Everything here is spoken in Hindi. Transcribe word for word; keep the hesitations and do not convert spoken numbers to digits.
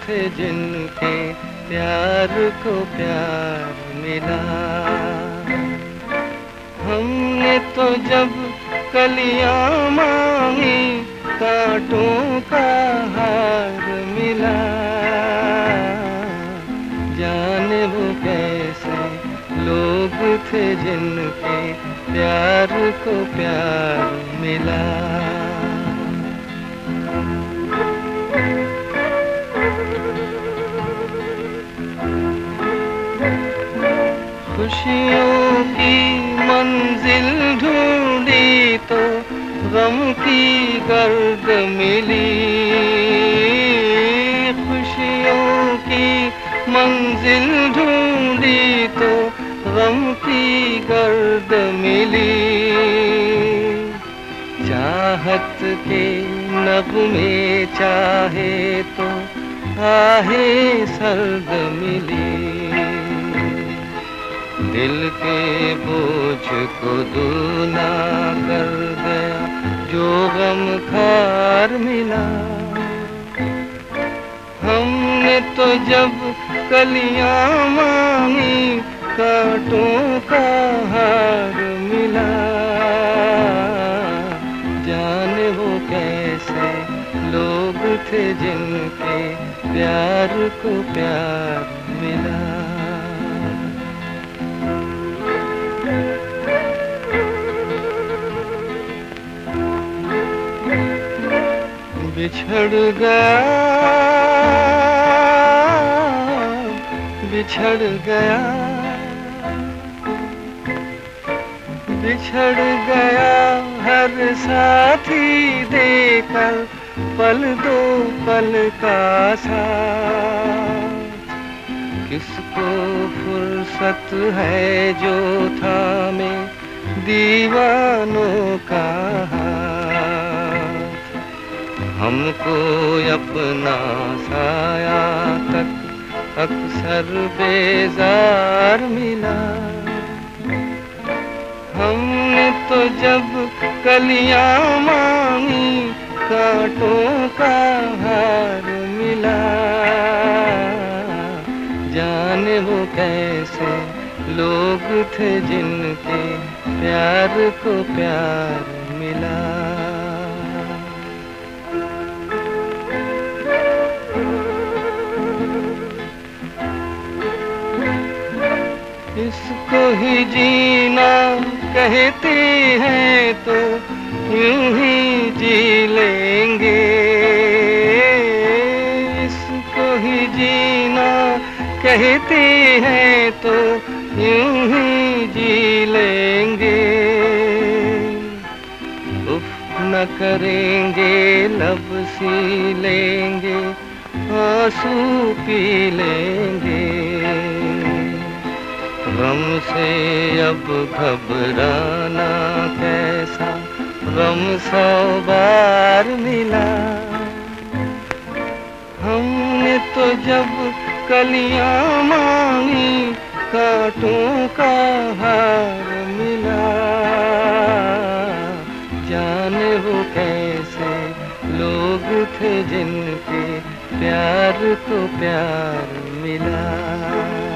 थे जिनके प्यार को प्यार मिला। हमने तो जब कलियां मांगी कांटों का हार मिला। जाने वो कैसे लोग थे जिनके प्यार को प्यार मिला। खुशियों की मंजिल ढूंढी तो गम की गर्द मिली। खुशियों की मंजिल ढूंढी तो गम की गर्द मिली। चाहत के नगमे चाहे तो आहे सर्द मिली। दिल के बोझ को दूना कर गया जो गम खार मिला। हमने तो जब कलियां मांगी कांटों का हार मिला। जाने वो कैसे लोग थे जिनके प्यार को प्यार मिला। बिछड़ गया बिछड़ गया बिछड़ गया हर साथी देकर पल दो पल का साथ। किसको फुर्सत है जो थामे दीवानों का हाथ। हमको अपना साया तक अक्सर बेजार मिला। हमने तो जब कलियां मांगी कांटों का हार मिला। जाने वो कैसे लोग थे जिनके प्यार को प्यार मिला। इसको ही जीना कहते हैं तो यूं ही जी लेंगे। इसको ही जीना कहते हैं तो यूं ही जी लेंगे। उफ न करेंगे लब सी लेंगे आंसू पी लेंगे। गम से अब घबराना कैसा गम सौ बार मिला। हमने तो जब कलियां मांगी कांटों का हार मिला। जाने वो कैसे लोग थे जिनके प्यार को प्यार मिला।